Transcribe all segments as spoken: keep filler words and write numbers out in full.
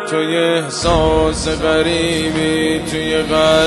توی احساس غریبی توی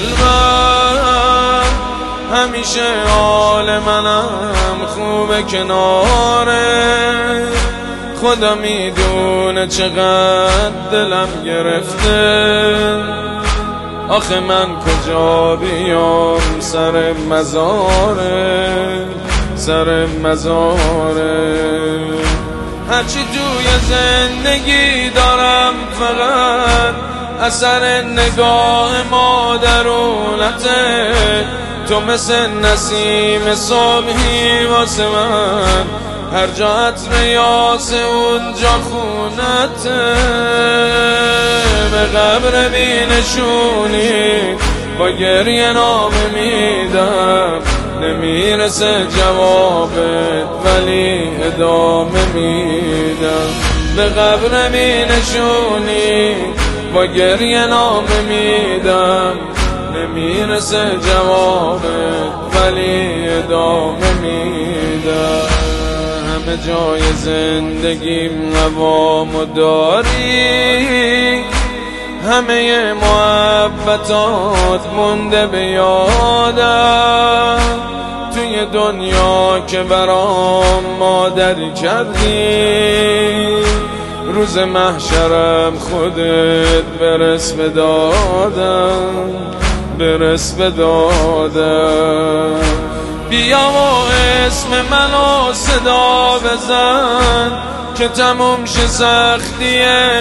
قلبم، همیشه حال منم خوبه کناره. خدا میدونه چقدر دلم گرفته، آخه من کجا بیام سر مزاره، سر مزاره. هرچی توی زندگی دارم فقط اثر نگاه مادرونته. تو مثل نسیم صبحی واسه من، هر جا عطر یاس اونجا خونته. به قبر بینشونی با گریه نامه میدم، نمیرسه جوابت ولی ادامه میدم. به قبر بینشونی با گریه نامه میدم، نمیرسه جوابت ولی ادامه میدم. همه جای زندگیم نوامو داری، همه محبتات مونده به یادم. توی دنیا که برام مادری کردی، روز محشرم خودت برس به دادم، برس به دادم. بیا و اسم منو صدا بزن که تموم شه سختی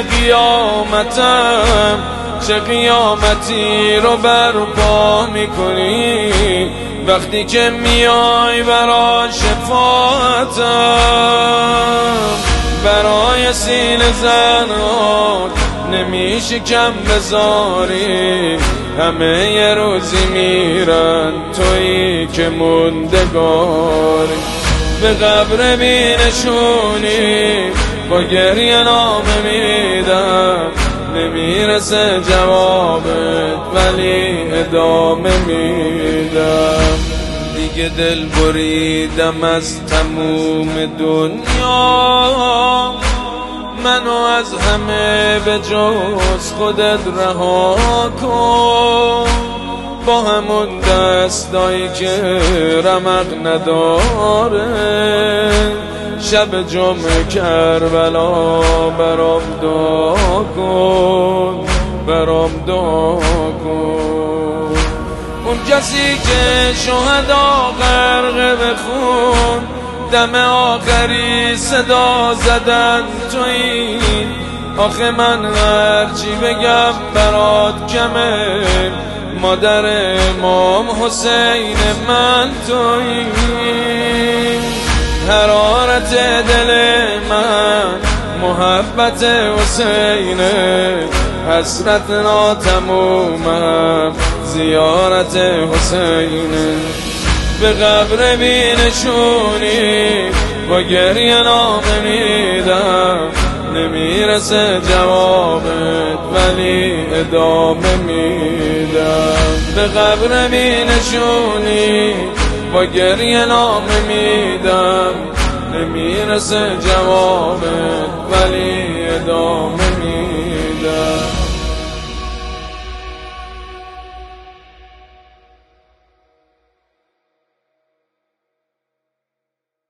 قیامتم. چه قیامتی رو برپا میکنی وقتی که میای برای شفاعتم. برای سینه زنات نمیشه کم بذاری، همه یه روزی میرن تویی که موندگاری. به قبر بینشونی با گریه نامه میدم، نمیرسه جوابت ولی ادامه میدم. دیگه دل بریدم از تموم دنیا، منو از همه به جز خودت رها کن. با همون دستایی که رمق نداره، شب جمعه کربلا برام دعا کن، برام دعا کن. اون کسی که شهدا غرق به خون، دم آخری صدا زدن تویی. آخه من هرچی بگم برات کمه، مادر امام حسین من تویی. حرارت دل من محبت حسینه، حسرت ناتمومم زیارت حسینه. به قبر بینشونی با گریه نامه میدم، نمیرسه جوابت ولی ادامه میدم. به قبر بینشونی با گریه نامه میدم، نمیرسه جوابت ولی ادامه میدم.